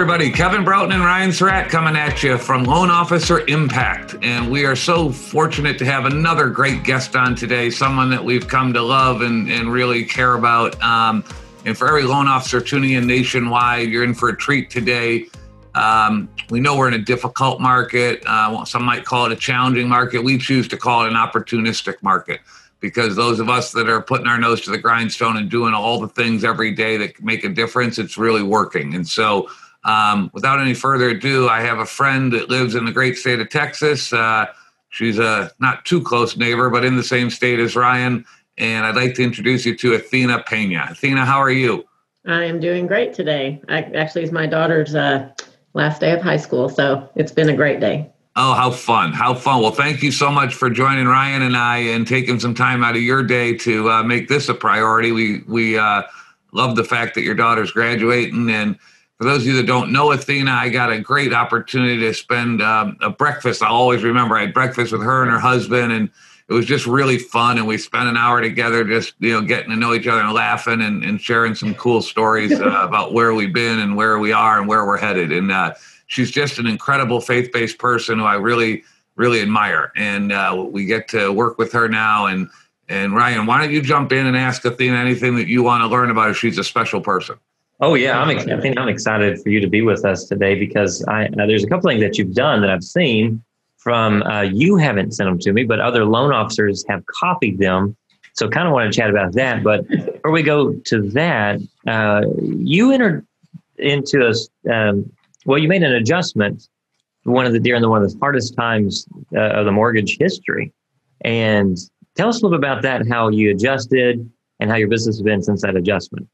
everybody. Kevin Broughton and Ryan Surratt coming at you from Loan Officer Impact. And we are so fortunate to have another great guest on today, someone that we've come to love and really care about. And for every loan officer tuning in nationwide, you're in for a treat today. We know we're in a difficult market. Some might call it a challenging market. We choose to call it an opportunistic market, because those of us that are putting our nose to the grindstone and doing all the things every day that make a difference, it's really working. And so without any further ado, I have a friend that lives in the great state of Texas. She's a not too close neighbor, but in the same state as Ryan. And I'd like to introduce you to Athena Pena. Athena, how are you? I am doing great today. Actually, it's my daughter's last day of high school, so it's been a great day. Oh, how fun. How fun. Well, thank you so much for joining Ryan and I and taking some time out of your day to make this a priority. We love the fact that your daughter's graduating. And for those of you that don't know Athena, I got a great opportunity to spend a breakfast. I'll always remember I had breakfast with her and her husband, and it was just really fun. And we spent an hour together just, getting to know each other and laughing and sharing some cool stories about where we've been and where we are and where we're headed. And she's just an incredible faith-based person who I really, really admire. And we get to work with her now. And Ryan, why don't you jump in and ask Athena anything that you want to learn about her? She's a special person. Oh, yeah. I'm excited for you to be with us today, because there's a couple things that you've done that I've seen from, you haven't sent them to me, but other loan officers have copied them. So kind of want to chat about that. But before we go to that, you entered into you made an adjustment during one of the hardest times of the mortgage history. And tell us a little bit about that, how you adjusted and how your business has been since that adjustment.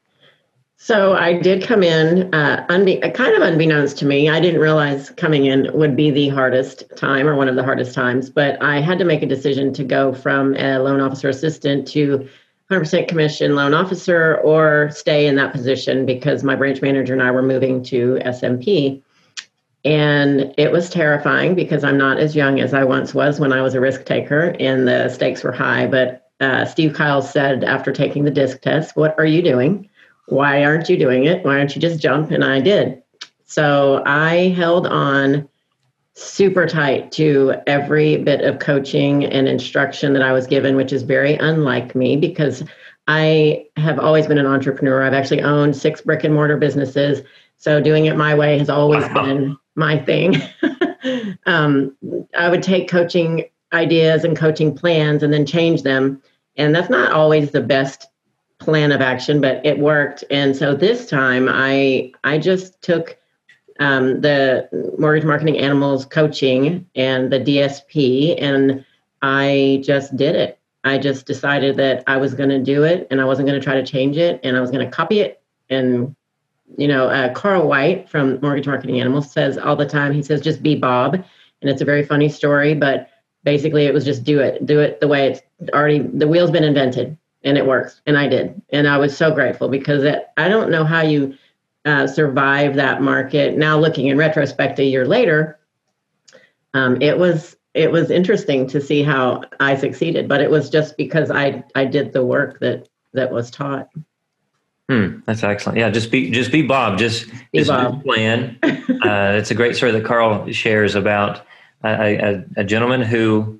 So I did come in, kind of unbeknownst to me. I didn't realize coming in would be the hardest time or one of the hardest times, but I had to make a decision to go from a loan officer assistant to 100% commission loan officer, or stay in that position, because my branch manager and I were moving to SMP. And it was terrifying, because I'm not as young as I once was when I was a risk taker and the stakes were high. But Steve Kyle said, after taking the DISC test, "What are you doing? Why aren't you doing it? Why don't you just jump?" And I did. So I held on super tight to every bit of coaching and instruction that I was given, which is very unlike me, because I have always been an entrepreneur. I've actually owned 6 brick and mortar businesses. So doing it my way has always been my thing. I would take coaching ideas and coaching plans and then change them. And that's not always the best plan of action, but it worked. And so this time I just took the mortgage marketing animals coaching and the DSP, and I just did it. I just decided that I was going to do it, and I wasn't going to try to change it, and I was going to copy it. And, Carl White from Mortgage Marketing Animals says all the time, he says, just be Bob. And it's a very funny story, but basically it was just do it the way it's already, the wheel's been invented, and it works. And I did. And I was so grateful, because I don't know how you survive that market. Now, looking in retrospect a year later, it was interesting to see how I succeeded, but it was just because I did the work that was taught. That's excellent. Yeah, just be Bob. Just Bob. Do the plan. It's a great story that Carl shares about a gentleman who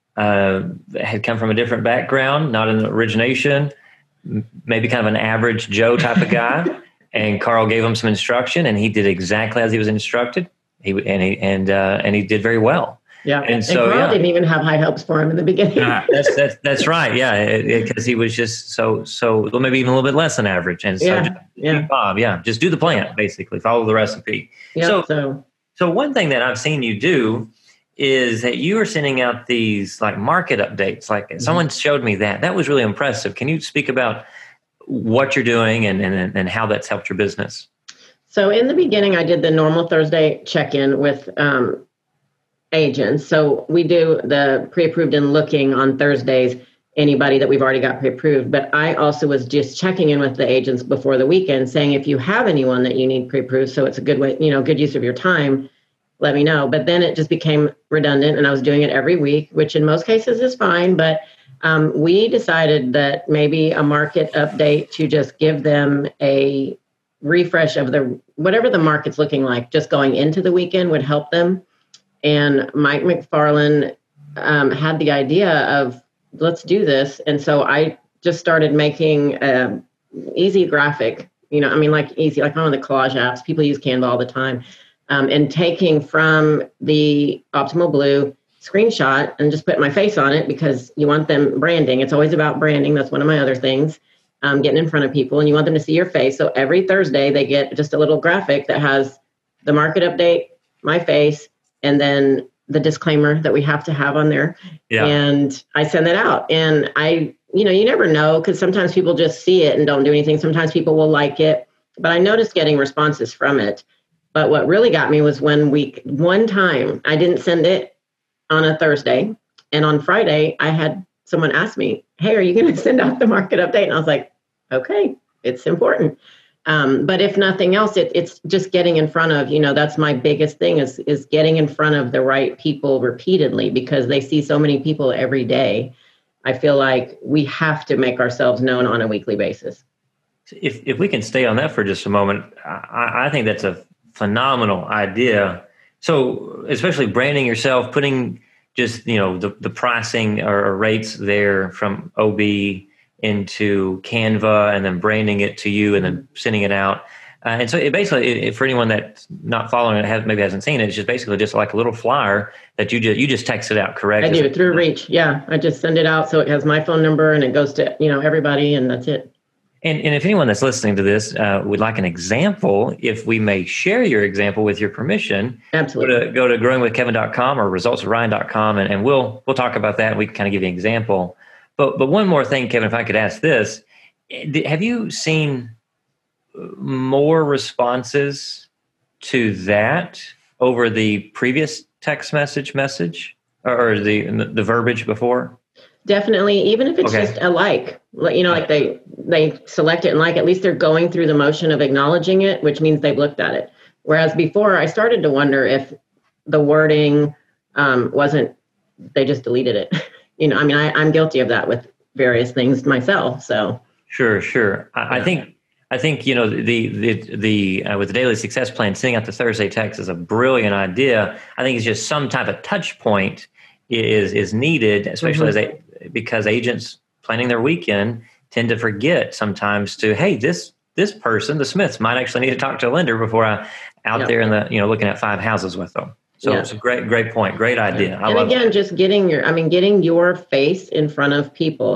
had come from a different background, not in origination, maybe kind of an average Joe type of guy. And Carl gave him some instruction, and he did exactly as he was instructed. He did very well. Yeah, and Carl didn't even have high hopes for him in the beginning. That's right. Yeah, because he was just so maybe even a little bit less than average. And so, Bob, just do the plan. Basically, follow the recipe. Yeah. So one thing that I've seen you do is that you are sending out these like market updates. Like someone showed me that was really impressive. Can you speak about what you're doing and how that's helped your business? So in the beginning, I did the normal Thursday check-in with agents. So we do the pre-approved and looking on Thursdays, anybody that we've already got pre-approved. But I also was just checking in with the agents before the weekend, saying, if you have anyone that you need pre-approved, so it's a good way, good use of your time, let me know. But then it just became redundant, and I was doing it every week, which in most cases is fine. But we decided that maybe a market update to just give them a refresh of whatever the market's looking like, just going into the weekend would help them. And Mike McFarland had the idea of, let's do this. And so I just started making easy graphic, like easy, like one of the collage apps. People use Canva all the time. And taking from the Optimal Blue screenshot and just put my face on it, because you want them branding. It's always about branding. That's one of my other things, getting in front of people, and you want them to see your face. So every Thursday they get just a little graphic that has the market update, my face, and then the disclaimer that we have to have on there. Yeah. And I send that out, and you never know, because sometimes people just see it and don't do anything. Sometimes people will like it, but I noticed getting responses from it. But what really got me was one time I didn't send it on a Thursday, and on Friday I had someone ask me, "Hey, are you going to send out the market update?" And I was like, "Okay, it's important." But if nothing else, it's just getting in front of, that's my biggest thing is getting in front of the right people repeatedly, because they see so many people every day. I feel like we have to make ourselves known on a weekly basis. If we can stay on that for just a moment, I think that's a phenomenal idea. So especially branding yourself, putting just, the pricing or rates there from OB into Canva, and then branding it to you and then sending it out. And so it basically, for anyone that's not following it, maybe hasn't seen it, it's just basically just like a little flyer that you just text it out, correct? I do, through Reach. Yeah, I just send it out. So it has my phone number and it goes to, everybody, and that's it. And if anyone that's listening to this would like an example, if we may share your example with your permission, absolutely. Go to growingwithkevin.com or resultswithryan.com, and we'll talk about that. And we can kind of give you an example. But one more thing, Kevin, if I could ask this, have you seen more responses to that over the previous text message or the verbiage before? Definitely, even if it's just a like, like they select it and like, at least they're going through the motion of acknowledging it, which means they've looked at it. Whereas before, I started to wonder if the wording wasn't, they just deleted it. I'm guilty of that with various things myself. So sure. I think the with the Daily Success Plan, sending out the Thursday text is a brilliant idea. I think it's just some type of touch point is needed, especially because agents planning their weekend tend to forget sometimes to, hey, this person, the Smiths, might actually need to talk to a lender before I out there in the looking at 5 houses with them. So it's a great point, great idea. And again, just getting your face in front of people,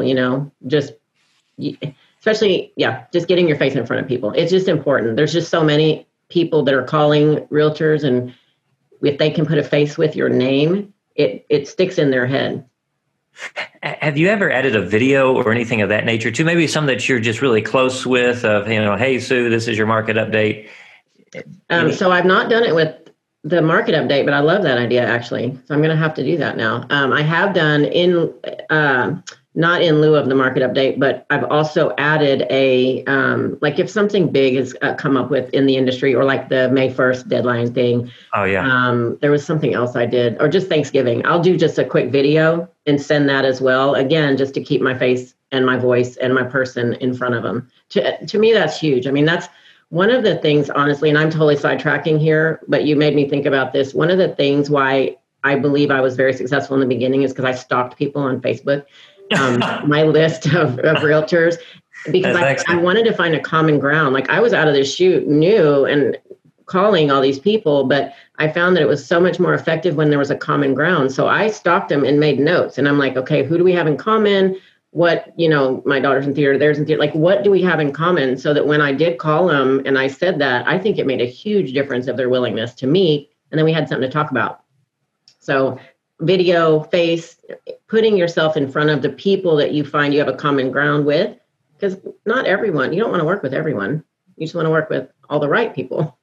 especially just getting your face in front of people. It's just important. There's just so many people that are calling realtors, and if they can put a face with your name, it sticks in their head. Have you ever added a video or anything of that nature to maybe some that you're just really close with of, hey, Sue, this is your market update? So I've not done it with the market update, but I love that idea, actually. So I'm going to have to do that now. I have done not in lieu of the market update, but I've also added like if something big has come up with in the industry, or like the May 1st deadline thing. Oh, yeah. There was something else I did, or just Thanksgiving. I'll do just a quick video and send that as well. Again, just to keep my face and my voice and my person in front of them. To me, that's huge. That's one of the things, honestly, and I'm totally sidetracking here, but you made me think about this. One of the things why I believe I was very successful in the beginning is because I stalked people on Facebook. My list of realtors, because I wanted to find a common ground. Like, I was out of the chute new and calling all these people, but I found that it was so much more effective when there was a common ground. So I stalked them and made notes, and I'm like, okay, who do we have in common? What, my daughter's in theater, theirs in theater, like, what do we have in common? So that when I did call them and I said that, I think it made a huge difference of their willingness to meet. And then we had something to talk about. So video, face, putting yourself in front of the people that you find you have a common ground with, because not everyone, you don't want to work with everyone. You just want to work with all the right people,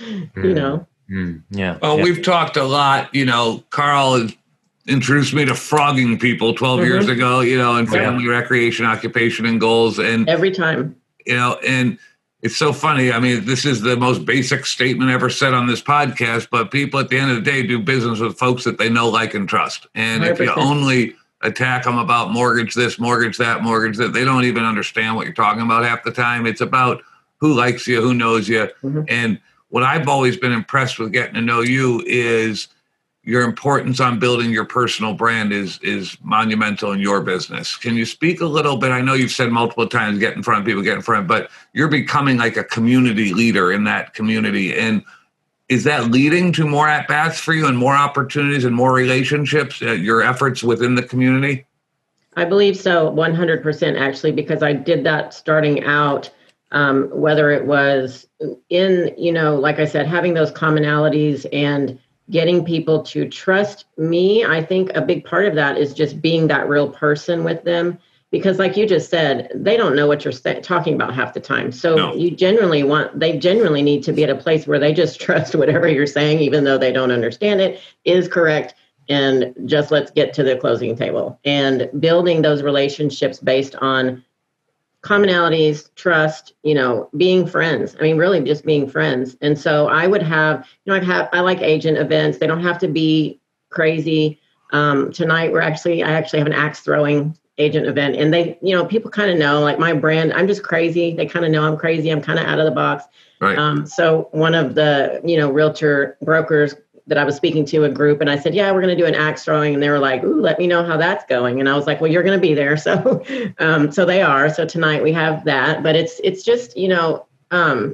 Yeah. Well, we've talked a lot, Carl introduced me to frogging people 12 years ago, and family recreation, occupation, and goals. And every time, and it's so funny. This is the most basic statement ever said on this podcast, but people at the end of the day do business with folks that they know, like, and trust. And 100%. If you only attack them about mortgage this, mortgage that, they don't even understand what you're talking about half the time. It's about who likes you, who knows you. Mm-hmm. And what I've always been impressed with getting to know you is your importance on building your personal brand is monumental in your business. Can you speak a little bit? I know you've said multiple times, get in front of people, but you're becoming like a community leader in that community. And is that leading to more at-bats for you and more opportunities and more relationships, your efforts within the community? I believe so, 100% actually, because I did that starting out, whether it was in, like I said, having those commonalities and getting people to trust me. I think a big part of that is just being that real person with them, because like you just said, they don't know what you're talking about half the time. So No. they genuinely need to be at a place where they just trust whatever you're saying, even though they don't understand it, is correct. And just let's get to the closing table, and building those relationships based on commonalities, trust, being friends. I mean, really just being friends. And so I would have, I like agent events. They don't have to be crazy. Tonight I actually have an axe throwing agent event, and they, people kind of know, like, my brand, I'm just crazy. They kind of know I'm crazy. I'm kind of out of the box. Right. So one of the, realtor brokers that I was speaking to a group, and I said, yeah, we're going to do an axe throwing. And they were like, ooh, let me know how that's going. And I was like, well, you're going to be there. So, so they are. So tonight we have that, but it's just, a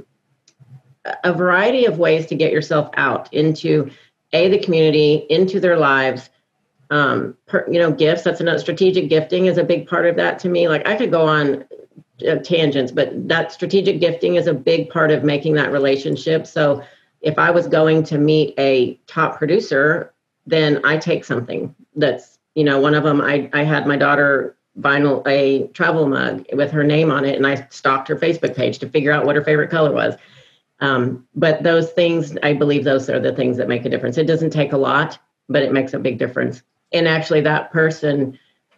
variety of ways to get yourself out into the community, into their lives. Gifts, that's another. Strategic gifting is a big part of that to me. Like, I could go on tangents, but that strategic gifting is a big part of making that relationship. So if I was going to meet a top producer, then I take something that's, one of them, I had my daughter vinyl a travel mug with her name on it, and I stalked her Facebook page to figure out what her favorite color was. But those things, I believe those are the things that make a difference. It doesn't take a lot, but it makes a big difference. And actually that person,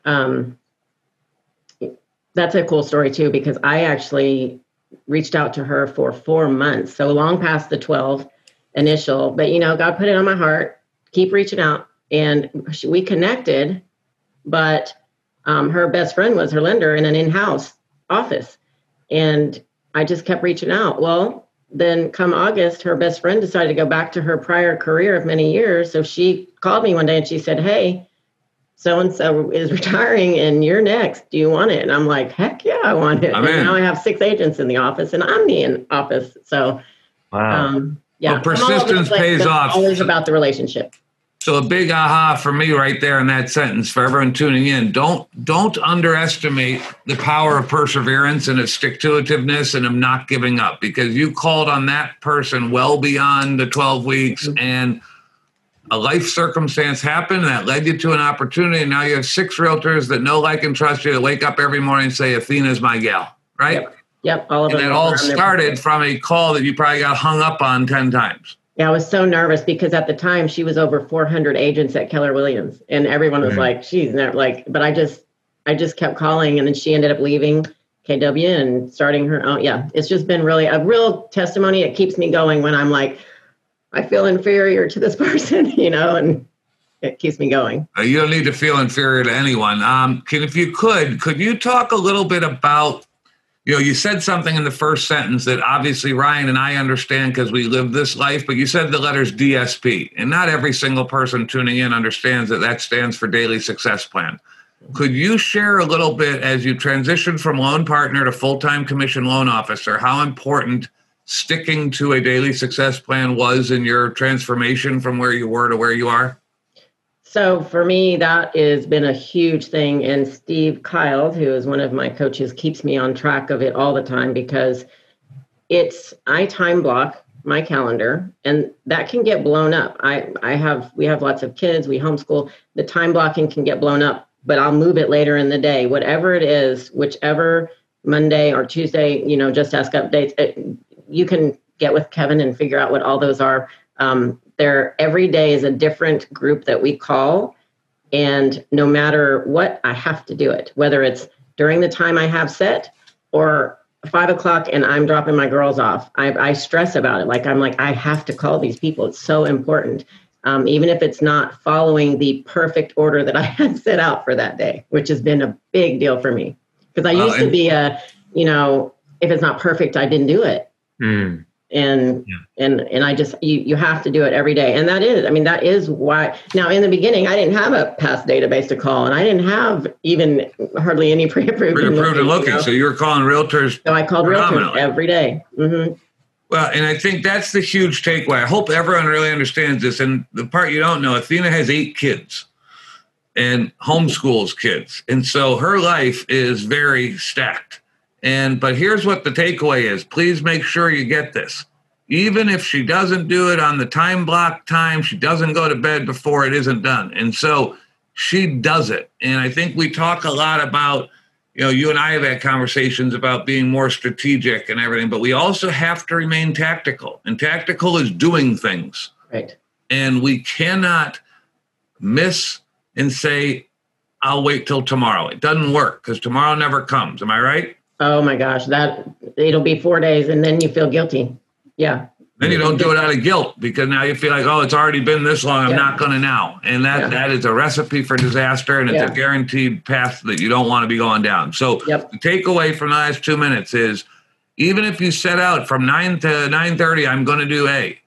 that's a cool story too, because I actually reached out to her for 4 months, so long past the 12 initial, but God put it on my heart, keep reaching out, and we connected. But her best friend was her lender in an in-house office, and I just kept reaching out. Well, then come August, her best friend decided to go back to her prior career of many years. So she called me one day and she said, hey, so-and-so is retiring and you're next. Do you want it? And I'm like, heck yeah, I want it. And now I have 6 agents in the office, and I'm the office. So, wow. Yeah. Well, persistence pays off. Always about the relationship. So a big aha for me right there in that sentence for everyone tuning in. Don't underestimate the power of perseverance and of stick-to-itiveness and of not giving up, because you called on that person well beyond the 12 weeks, mm-hmm. and a life circumstance happened that led you to an opportunity. And now you have 6 realtors that know, like, and trust you, to wake up every morning and say, Athena's my gal, right? Yep. All of them. And it all started from a call that you probably got hung up on 10 times. Yeah, I was so nervous because at the time she was over 400 agents at Keller Williams, and everyone was like, she's never but I just kept calling, and then she ended up leaving KW and starting her own. Yeah, it's just been really a real testimony. It keeps me going when I'm like, I feel inferior to this person, and it keeps me going. You don't need to feel inferior to anyone. If you could you talk a little bit about, you said something in the first sentence that obviously Ryan and I understand because we live this life, but you said the letters DSP, and not every single person tuning in understands that stands for Daily Success Plan. Could you share a little bit, as you transitioned from loan partner to full-time commission loan officer, how important sticking to a daily success plan was in your transformation from where you were to where you are? So for me, that has been a huge thing. And Steve Kyle, who is one of my coaches, keeps me on track of it all the time, because I time block my calendar, and that can get blown up. We have lots of kids, we homeschool. The time blocking can get blown up, but I'll move it later in the day, whatever it is, whichever Monday or Tuesday, just ask updates. You can get with Kevin and figure out what all those are. Every day is a different group that we call, and no matter what, I have to do it, whether it's during the time I have set or 5 o'clock and I'm dropping my girls off. I stress about it. I have to call these people. It's so important. Even if it's not following the perfect order that I had set out for that day, which has been a big deal for me, because I used to be if it's not perfect, I didn't do it. Mm. And I just, you have to do it every day. And that is why. Now, in the beginning, I didn't have a past database to call, and I didn't have even hardly any pre-approved and looking. You know? So you were calling realtors. So I called realtors every day. Mm-hmm. Well, and I think that's the huge takeaway. I hope everyone really understands this. And the part you don't know, Athena has 8 kids and homeschools kids. And so her life is very stacked. But here's what the takeaway is. Please make sure you get this. Even if she doesn't do it on the time block time, she doesn't go to bed before it isn't done. And so she does it. And I think we talk a lot about, you and I have had conversations about being more strategic and everything, but we also have to remain tactical. And tactical is doing things. Right. And we cannot miss and say, I'll wait till tomorrow. It doesn't work because tomorrow never comes. Am I right? Oh my gosh, it'll be 4 days and then you feel guilty. Yeah. Then you don't do it out of guilt because now you feel like, it's already been this long. I'm not going to now. And that is a recipe for disaster, and it's a guaranteed path that you don't want to be going down. So the takeaway from the last 2 minutes is, even if you set out from 9 to 9:30, I'm going to do A.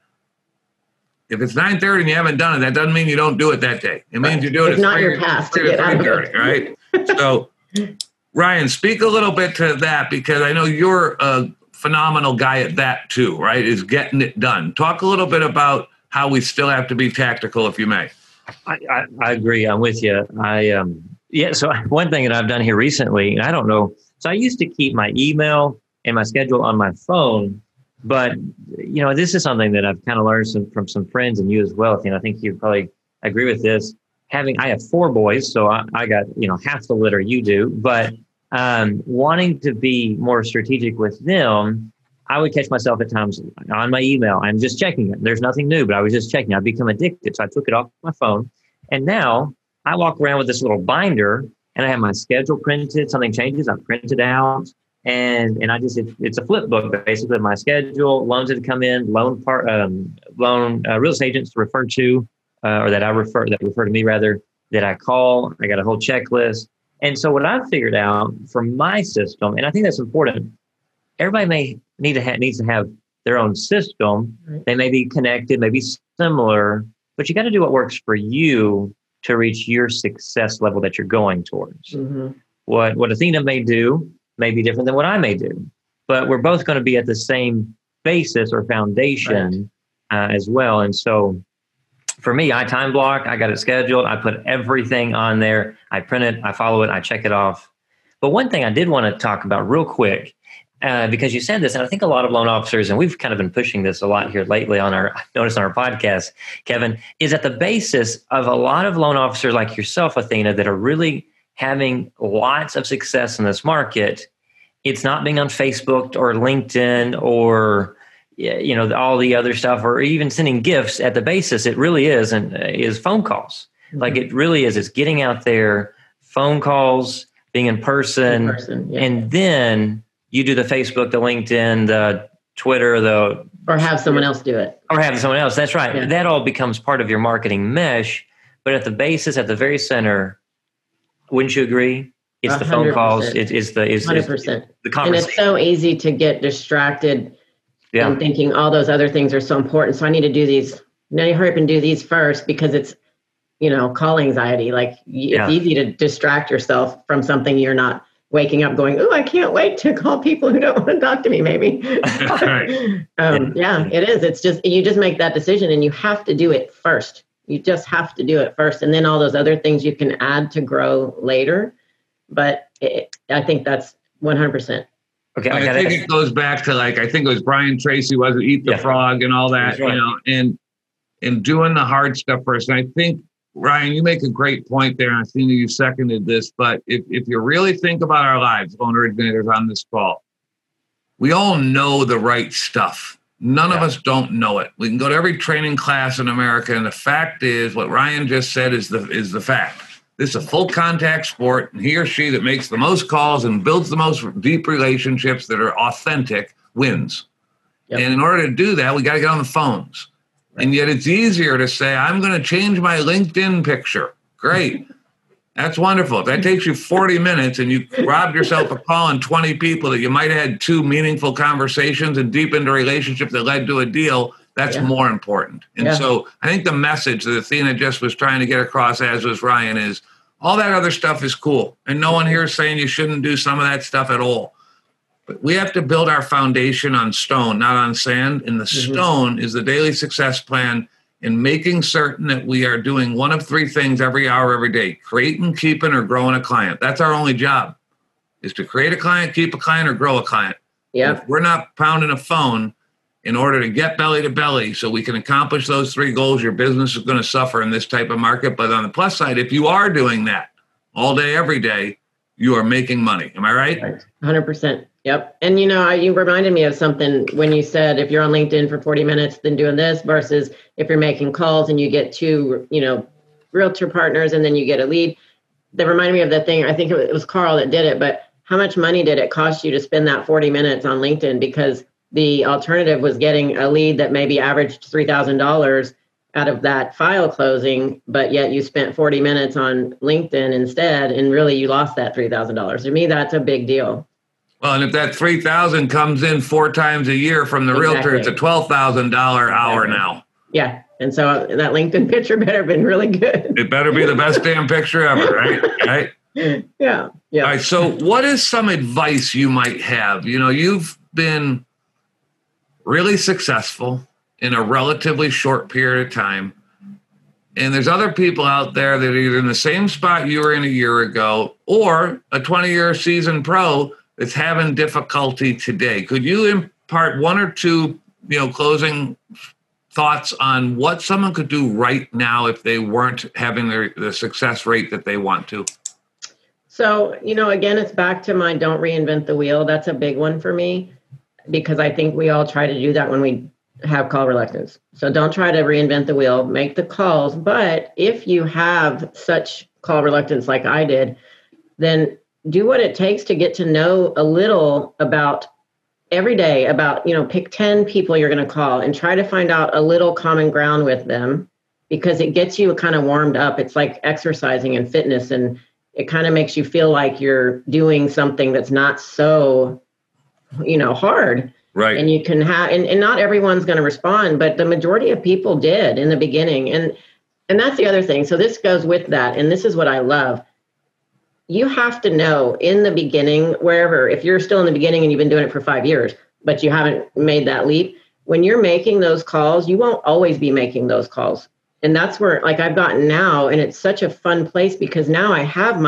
If it's 9:30 and you haven't done it, that doesn't mean you don't do it that day. It means you do it. It's not your path to get out of it. Right? So, Ryan, speak a little bit to that, because I know you're a phenomenal guy at that too, right? Is getting it done. Talk a little bit about how we still have to be tactical, if you may. I agree. I'm with you. So one thing that I've done here recently, and I don't know, so I used to keep my email and my schedule on my phone, but this is something that I've kind of learned from some friends, and you as well. I think you probably agree with this. I have 4 boys, so I got, half the litter you do, but wanting to be more strategic with them, I would catch myself at times on my email. I'm just checking it. There's nothing new, but I was just checking. I'd become addicted. So I took it off my phone. And now I walk around with this little binder, and I have my schedule printed. Something changes, I print it out. And it's a flip book, basically, of my schedule, loans that come in, loan real estate agents to refer to, or that refer to me rather, that I call. I got a whole checklist. And so what I've figured out from my system, and I think that's important, everybody needs to have their own system. Right. They may be connected, maybe similar, but you got to do what works for you to reach your success level that you're going towards. Mm-hmm. What Athena may do may be different than what I may do, but we're both going to be at the same basis or foundation as well. And so for me, I time block, I got it scheduled, I put everything on there, I print it, I follow it, I check it off. But one thing I did want to talk about real quick, because you said this, and I think a lot of loan officers, and we've kind of been pushing this a lot here lately on our podcast, Kevin, is at the basis of a lot of loan officers like yourself, Athena, that are really having lots of success in this market. It's not being on Facebook or LinkedIn or all the other stuff, or even sending gifts. At the basis, it really is phone calls. Mm-hmm. Like it really is. It's getting out there, phone calls, being in person, and then you do the Facebook, the LinkedIn, the Twitter, or have someone else do it. Or have someone else. That's right. Yeah. That all becomes part of your marketing mesh. But at the basis, at the very center, wouldn't you agree? It's 100%. The phone calls. It's 100%. The conversation. And it's so easy to get distracted. Yeah. And thinking all those other things are so important. So I need to do these. Now you hurry up and do these first, because it's, call anxiety. Like it's easy to distract yourself from something you're not waking up going, oh, I can't wait to call people who don't want to talk to me, maybe. Yeah, it is. It's just, you just make that decision, and you have to do it first. You just have to do it first. And then all those other things you can add to grow later. But I think that's 100%. Okay, I think it goes back to, I think it was Brian Tracy, was it Eat the Frog and all that, right. And doing the hard stuff first. And I think, Ryan, you make a great point there, and I think you seconded this, but if you really think about our lives, loan originators on this call, we all know the right stuff. None of us don't know it. We can go to every training class in America, and the fact is, what Ryan just said is the fact. This is a full contact sport, and he or she that makes the most calls and builds the most deep relationships that are authentic wins. Yep. And in order to do that, we got to get on the phones. Right. And yet it's easier to say, I'm going to change my LinkedIn picture. Great. That's wonderful. If that takes you 40 minutes and you robbed yourself of calling 20 people that you might have had 2 meaningful conversations and deepened a relationship that led to a deal, that's more important. And so I think the message that Athena just was trying to get across, as was Ryan, is all that other stuff is cool. And no one here is saying you shouldn't do some of that stuff at all. But we have to build our foundation on stone, not on sand. And the stone is the daily success plan, in making certain that we are doing one of 3 things every hour, every day: creating, keeping, or growing a client. That's our only job, is to create a client, keep a client, or grow a client. If we're not pounding a phone in order to get belly to belly so we can accomplish those 3 goals, your business is going to suffer in this type of market. But on the plus side, if you are doing that all day, every day, you are making money. Am I right? 100%. Yep. And, you reminded me of something when you said, if you're on LinkedIn for 40 minutes, then doing this, versus if you're making calls and you get 2, realtor partners and then you get a lead. That reminded me of the thing. I think it was Carl that did it, but how much money did it cost you to spend that 40 minutes on LinkedIn? Because the alternative was getting a lead that maybe averaged $3,000 out of that file closing, but yet you spent 40 minutes on LinkedIn instead, and really you lost that $3,000. To me, that's a big deal. Well, and if that $3,000 comes in 4 times a year from the realtor, it's a $12,000 hour now. Yeah. And so that LinkedIn picture better have been really good. It better be the best damn picture ever, right? Yeah. All right. So what is some advice you might have? You've been really successful in a relatively short period of time. And there's other people out there that are either in the same spot you were in a year ago, or a 20-year seasoned pro that's having difficulty today. Could you impart 1 or 2, closing thoughts on what someone could do right now if they weren't having the success rate that they want to? So, again, it's back to my don't reinvent the wheel. That's a big one for me, because I think we all try to do that when we have call reluctance. So don't try to reinvent the wheel, make the calls. But if you have such call reluctance like I did, then do what it takes to get to know a little about every day, about, pick 10 people you're going to call and try to find out a little common ground with them, because it gets you kind of warmed up. It's like exercising and fitness, and it kind of makes you feel like you're doing something that's not so, hard. Right. And you can have, and not everyone's going to respond, but the majority of people did in the beginning. And that's the other thing. So this goes with that. And this is what I love. You have to know in the beginning, wherever, if you're still in the beginning and you've been doing it for 5 years, but you haven't made that leap, when you're making those calls, you won't always be making those calls. And that's where, like, I've gotten now, and it's such a fun place, because now I have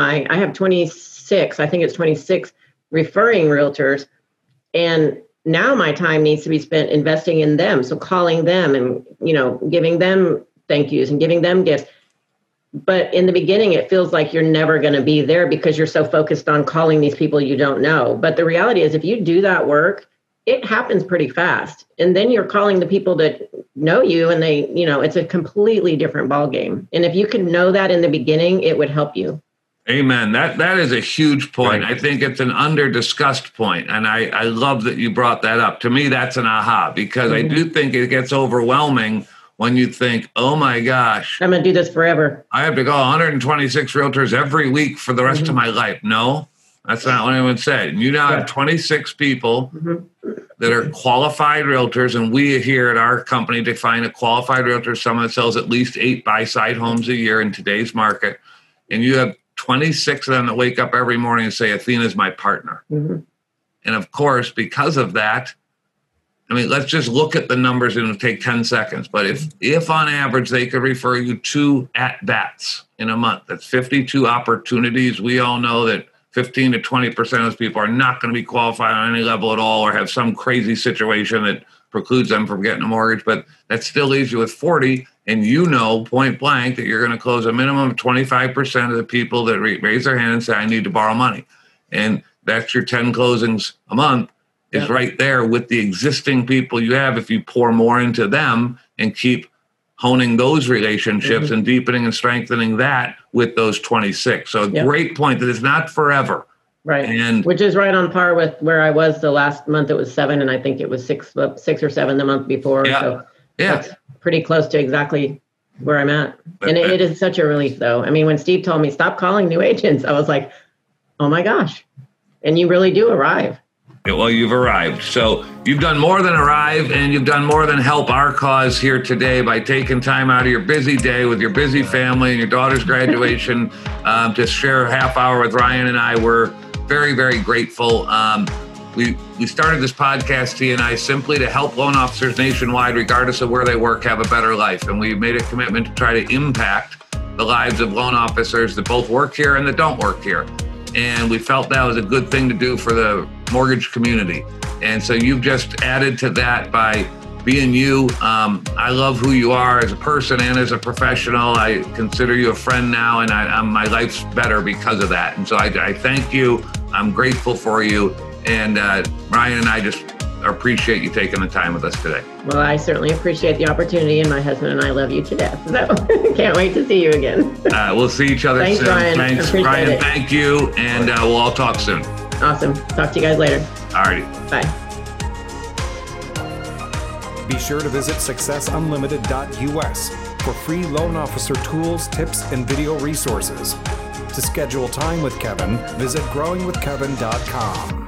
26, I think it's 26 referring realtors. And now my time needs to be spent investing in them. So calling them and, giving them thank yous and giving them gifts. But in the beginning, it feels like you're never going to be there because you're so focused on calling these people you don't know. But the reality is, if you do that work, it happens pretty fast. And then you're calling the people that know you, and they, it's a completely different ballgame. And if you can know that in the beginning, it would help you. Amen. That is a huge point. Right. I think it's an under-discussed point, and I love that you brought that up. To me, that's an aha, because I do think it gets overwhelming when you think, oh my gosh, I'm going to do this forever. I have to call 126 realtors every week for the rest of my life. No, that's not what anyone said. And you now have 26 people that are qualified realtors, and we here at our company define a qualified realtor as someone that sells at least 8 buy-side homes a year in today's market. And you have 26 of them that wake up every morning and say, Athena's my partner. And of course, because of that, let's just look at the numbers, and it'll take 10 seconds. But if on average they could refer you 2 at-bats in a month, that's 52 opportunities. We all know that 15 to 20% of those people are not going to be qualified on any level at all, or have some crazy situation that precludes them from getting a mortgage. But that still leaves you with 40, and point blank that you're going to close a minimum of 25% of the people that raise their hand and say, I need to borrow money. And that's your 10 closings a month. Is right there with the existing people you have. If you pour more into them and keep honing those relationships and deepening and strengthening that with those 26. So great point that it's not forever. Right. And which is right on par with where I was the last month. It was 7, and I think it was 6 or 7 the month before. So that's pretty close to exactly where I'm at. And it is such a relief, though. I mean, when Steve told me, stop calling new agents, I was like, oh my gosh. And you really do arrive. Well, you've arrived. So you've done more than arrive, and you've done more than help our cause here today by taking time out of your busy day with your busy family and your daughter's graduation to share a half hour with Ryan and I. We're very, very grateful. We started this podcast, T and I, simply to help loan officers nationwide, regardless of where they work, have a better life. And we made a commitment to try to impact the lives of loan officers that both work here and that don't work here. And we felt that was a good thing to do for the mortgage community. And so you've just added to that by being you. I love who you are as a person and as a professional. I consider you a friend now, and my life's better because of that. And so I thank you. I'm grateful for you. And Ryan and I just appreciate you taking the time with us today. Well, I certainly appreciate the opportunity, and my husband and I love you to death. So can't wait to see you again. We'll see each other soon. Ryan. Thanks, Ryan. Thank you. And we'll all talk soon. Awesome. Talk to you guys later. All righty. Bye. Be sure to visit successunlimited.us for free loan officer tools, tips, and video resources. To schedule time with Kevin, visit growingwithkevin.com.